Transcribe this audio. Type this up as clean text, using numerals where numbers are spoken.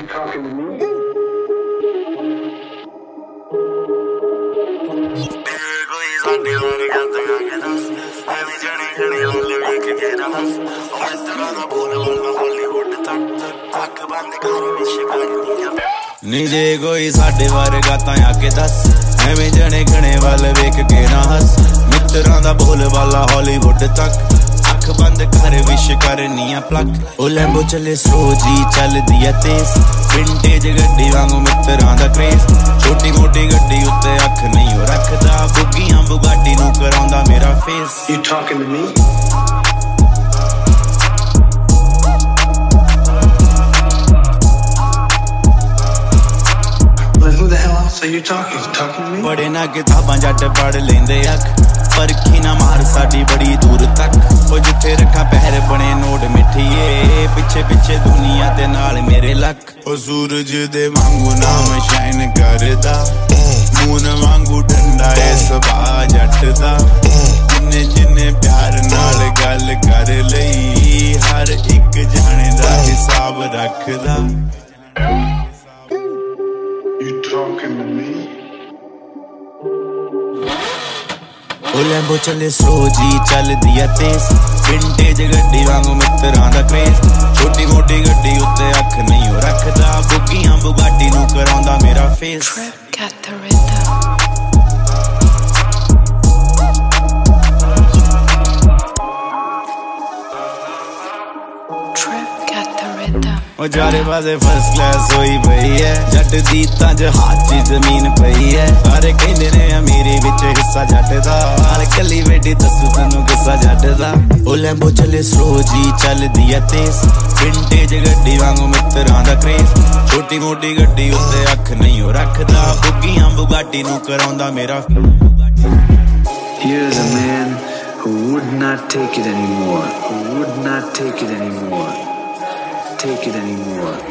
talking to me? ਨੀ ਜੇ ਕੋਈ ਸਾਡੇ ਵਰਗਾ ਤਾਂ ਆ ਕੇ ਦੱਸ ਐਵੇਂ ਜਣੇ ਖਣੇ ਵੱਲ ਵੇਖ ਕੇ ਨਾ ਹੱਸ ਮਿੱਤਰਾਂ ਦਾ ਬੋਲ ਵਾਲਾ ਹਾਲੀਵੁੱਡ ਤੱਕ ਅੱਖ ਬੰਦ ਕਰ ਵਿਸ਼ ਕਰਨੀ ਆ ਪਲੱਕ ਉਹ ਲੈਂਬੋ ਚੱਲੇ ਸਲੋ ਜੀ ਚੱਲਦੀ ਆ ਤੇਜ਼ ਵਿੰਟੇਜ ਗੱਡੀ ਵਾਂਗੂ ਮਿੱਤਰਾਂ ਦਾ ਕ੍ਰੇਜ਼ ਛੋਟੀ ਮੋਟੀ ਗੱਡੀ ਉੱਤੇ ਅੱਖ ਨਹੀਂ ਉਹ ਰੱਖਦਾ ਬੁੱਗੀਆਂ ਬੁਗਾਟੀ ਨੂੰ ਕਰਾਉਂਦਾ ਮੇਰਾ face You talking to me? Who the hell else are you talking? You talking to me? ਬੜੇ ਨਾ ਕਿਤਾਬਾਂ ਜੱਟ ਪੜ ਲੈਂਦੇ ਅੱਖ ਪਰਖੀ ਨਾ ਮਾਰ ਸਾਡੀ ਬੜੀ ਦੂਰ ਤੱਕ ਉਹ ਜਿੱਥੇ ਰੱਖਾਂ ਪਹਿਰ ਬਣੇ ਨੋਟ ਮਿੱਠੀਏ ਪਿੱਛੇ ਪਿੱਛੇ ਦੁਨੀਆ ਦੇ ਨਾਲ ਮੇਰੇ ਲੱਕ ਉਹ ਸੂਰਜ ਦੇ ਵਾਂਗੂ ਨਾਮ ਸ਼ਾਈਨ ਕਰਦਾ ਮੂਨ ਵਾਂਗੂ ਠੰਡਾ ਏ ਸੁਭਾ ਜੱਟ ਦਾ ਜਿੰਨੇ ਜਿੰਨੇ ਪਿਆਰ ਨਾਲ ਗੱਲ ਕਰ ਲਈ ਹਰ ਇੱਕ ਜਾਣੇ ਦਾ ਹਿਸਾਬ ਰੱਖਦਾ You talking to me? ਉਹ ਲੈਂਬੋ ਚੱਲੇ ਸਲੋ ਜੀ ਚੱਲਦੀ ਆ ਤੇਜ਼ ਵਿੰਟੇਜ ਗੱਡੀ ਵਾਂਗੂ ਮਿੱਤਰਾਂ ਦਾ ਕ੍ਰੇਜ਼ ਛੋਟੀ ਮੋਟੀ ਗੱਡੀ ਉੱਤੇ ਅੱਖ ਨਹੀਂ ਉਹ ਰੱਖਦਾ ਬੁੱਗੀਆਂ ਬੁਗਾਟੀ ਨੂੰ ਕਰਾਉਂਦਾ ਮੇਰਾ ਫੇਸ Got the rhythm. ਉਹ ਚਾਰੇ ਪਾਸੇ ਫਸਟ ਕਲਾਸ ਹੋਈ ਪਈ ਐ ਜੱਟ ਦੀ ਤਾਂ ਜਹਾਜ਼ 'ਚ ਜ਼ਮੀਨ ਪਈ ਐ ਸਾਰੇ ਕਹਿੰਦੇ ਨੇ ਅਮੀਰੀ ਵਿੱਚ ਹਿੱਸਾ ਜੱਟ ਦਾ ਹਾਲ ਕੱਲੀ ਵੇਡੀ ਦੱਸੂ ਤੈਨੂੰ ਕਿੱਸਾ ਜੱਟ ਦਾ ਉਹ ਲੈਂਬੋ ਚੱਲੇ ਸਲੋ ਜੀ ਚੱਲਦੀ ਆ ਤੇਜ਼ ਵਿੰਟੇਜ ਗੱਡੀ ਵਾਂਗੂ ਮਿੱਤਰਾਂ ਦਾ ਕ੍ਰੇਜ਼ ਛੋਟੀ ਮੋਟੀ ਗੱਡੀ ਉੱਤੇ ਅੱਖ ਨਹੀਂ ਉਹ ਰੱਖਦਾ ਬੁੱਗੀਆਂ ਬੁਗਾਟੀ ਨੂੰ ਕਰਾਉਂਦਾ ਮੇਰਾ Here's a man who would not take it anymore. Who would not take it anymore. Take it anymore.